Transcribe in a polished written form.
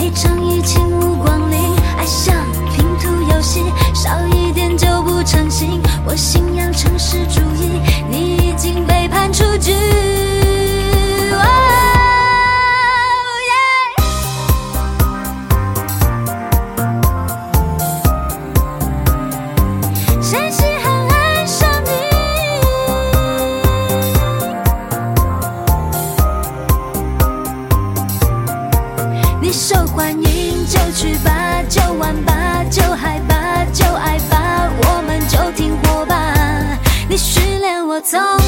一场疫情无光临，爱像拼图游戏，少一点就不成形。我信仰城市主义，你已经被判出局。谁稀罕爱上你？你受欢迎就去吧，就玩吧，就嗨吧，就爱吧，我们就听火吧。你训练我从